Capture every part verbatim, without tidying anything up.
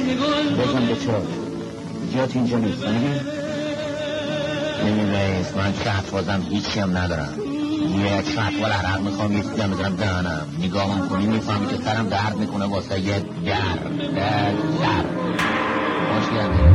بزن به چرا جات اینجا نیست نمیگه؟ نمی رئیس من شهت بازم هیچی هم ندارم یک شهت وال عرق میخوام یه چیزی هم بزنم دهنم نگاه هم کنی میفهمی که سرم درد میکنه واسه یه در در در باش گرده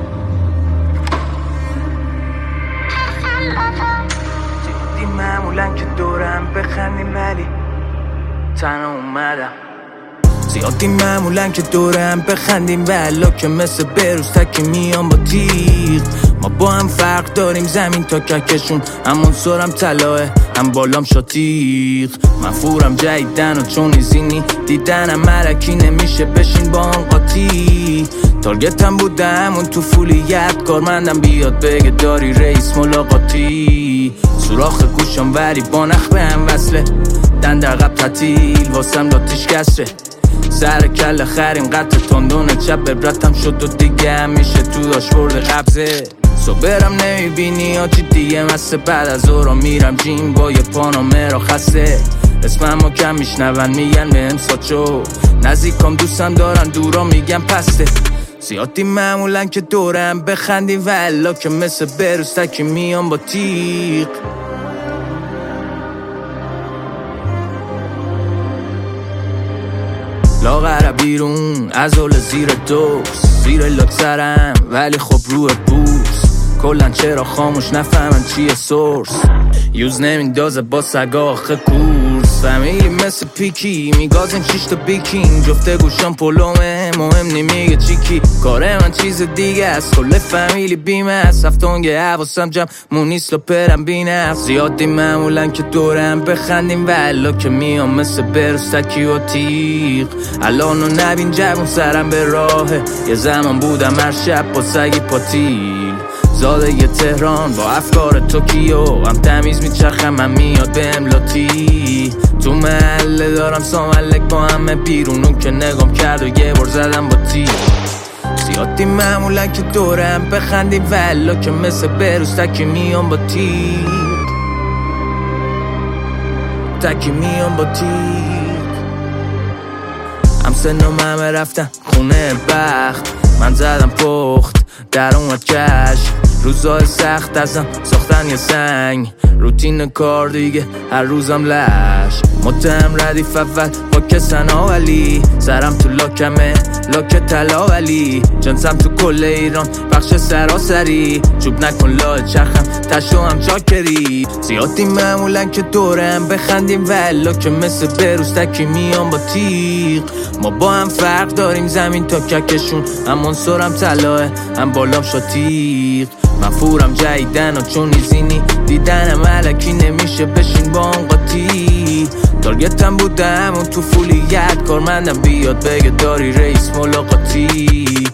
جدی معمولا که دورم بخندیم ولی تنها اومدم زیادی معمولا که دورم بخندیم ولی که مثل بروز تکی میام با تیغ ما با هم فرق داریم زمین تا ککشون همون سرم طلاه هم بالام شاتیغ من فورم جدیدن و چون ایزینی دیدنم ملکی نمیشه بشین با هم قاطی تارگتم بوده همون تو فولیت کارمندم بیاد بگه داری رئیس ملاقاتی سوراخ گوشم وری با نخ به هم وصله دن در قب تعطیل واسم لاتیش کسره سر کل خریم قطع تندونه چپ ببرتم شد و دیگه همیشه تو داشت برده قبضه صبرم نمیبینی آجی دیگه مسته بعد از اورا میرم جیم با یه پانامه را خسته اسمم رو کم میشنون میگن به امسا چو نزدیکم دوستم دارن دورا میگن پسته زیادی معمولا که دورم بخندیم و الا که مثل بروز تکی میام با تیغ لاغر بیرون از اول زیر دوست زیر لکسرم ولی خب روی بوس کلن چرا خاموش نفهمن چیه سورس یوز نمیندازه با سگا آخه کورس فامیلی مثل پیکی میگازیم شیش تا بیکینگ جفته گوشم پلومه مهم نمیگه چیکی کاره من چیز دیگه است کل فامیلی بیمه است هفتونگه حواسم جمع مونیست و پرم بینه زیادی معمولا که دورم بخندیم و الا که میام مثل بروز تکی و تیغ الانو نبین جوون سرم به راهه یه زمان بودم هر شب با سگی پاتیل زاده یه تهران با افکار توکیو هم تمیز میچرخم من میاد به املاتی تو محله دارم ساملک با همه بیرونون که نگام کرد و یه بار زدم با تیر زیادی معمولا که دورم بخندیم ولا که مثل بروز تکی میام با تیر تکی میام با تیر هم سنم همه رفتن خونه بخت من زدم پخت در اومد کش روزای سخت ازم ساختن یه سنگ روتین کار دیگه هر روزم لش متهم ردیف اول با کسن آولی سرم تو لاکمه لاک تلا ولی جنسم تو کل ایران بخش سراسری چوب نکن لاه چرخم تشو هم چاکری زیادی معمولا که دورم بخندیم ولا که مثل بروز تکی میام با تیغ ما با هم فرق داریم زمین تا ککشون همون سرم طلاه هم بالام شاتیغ من فورم جدیدن و چون ایزینی دیدنم ملکی نمیشه بشین با هم قاطی تارگتم بوده همون تو فولیت کارمندم بیاد بگه داری رئیس ملاقاتی